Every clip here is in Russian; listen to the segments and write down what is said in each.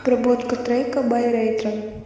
Обработка трека by Raytron.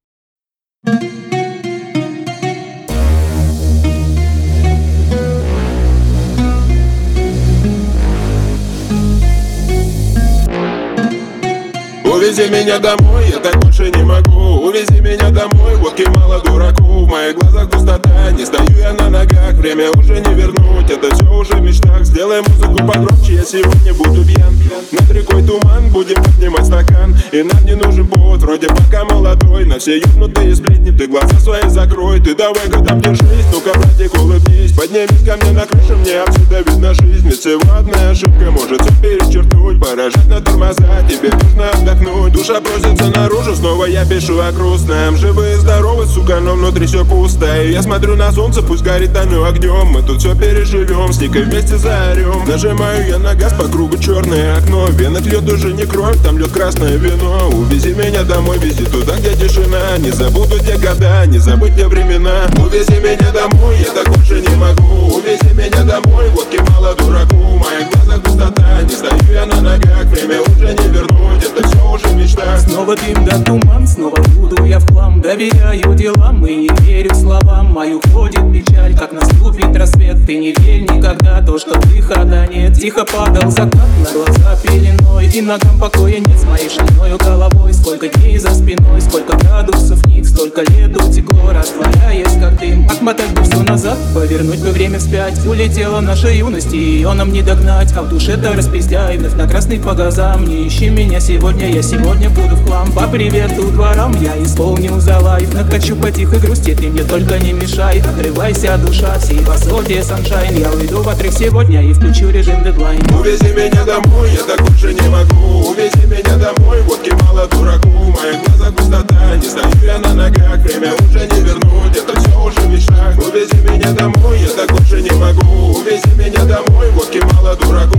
Увези меня домой, я так больше не могу. Увези меня домой, водки мало дураку. В моих глазах пустота, не стою я на ногах. Время уже не вернуть, это все уже в мечтах. Сделай музыку погромче, я сегодня буду пьян. Над рекой туман, будем поднимать стакан. И нам не нужен повод, вроде пока молодой. На все ёбнутые сплетни, ты глаза свои закрой. Ты давай-ка там держись, ну-ка, братик, улыбнись. Поднимись ко мне на крышу, мне отсюда видно жизнь. Ведь всего одна ошибка может все перечеркнуть. Пора жать на тормоза, тебе нужно отдохнуть. Душа просится наружу, снова я пишу о грустном. Живы и здоровы, сука, но внутри все пусто. И я смотрю на солнце, пусть горит оно огнем. Мы тут все переживем, с Никой вместе заорем. Нажимаю я на газ, по кругу черное окно. В венах льет уже не кровь, там льет красное вино. Увези меня домой, вези туда, где тишина. Не забуду те года, не забыть те времена. Увези меня домой, я так больше не могу. Увези меня домой, водки мало дураку. В моих глазах пустота, не стою я на ногах. Время уже не вернуть, это все уже в мечтах. Снова дым да туман, снова буду я в хлам. Доверяю делам и не верю словам. Мою ходит печаль, как наступит рассвет. Ты не верь никогда, то что выхода нет. Тихо падал закат, на глаза пеленой. И ногам покоя нет с моей шальною головой. Сколько дней за спиной, сколько градусов них. Столько лет утекло, растворяясь как дым. Отмотать бы все назад, повернуть бы время вспять. Улетела наша юность, и ее нам не догнать. А в душе-то распиздяй, вновь на красный по газам. Не ищи меня сегодня, я сегодня буду в хлам. По привету дворам я исполнил за лайф. Накачу по тихой грусти, ты мне только не мешай. Открывайся, душа, всей высоте саншайн. Я уйду в отрыв сегодня и включу режим дедлайн. Увези меня домой, я так больше не могу. Увези меня домой, водки мало дураку. В моих глазах пустота, не стою я на ногах. Время уже не вернуть, это все уже в мечтах. Увези меня домой, я так больше не могу. Увези меня домой, водки мало дураку.